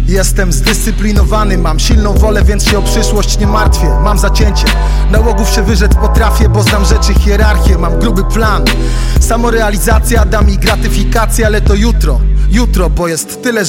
Jestem zdyscyplinowany, mam silną wolę, więc się o przyszłość nie martwię. Mam zacięcie, nałogów się wyrzec potrafię, bo znam rzeczy hierarchię. Mam gruby plan, samorealizacja da mi gratyfikację, ale to jutro, bo jest tyle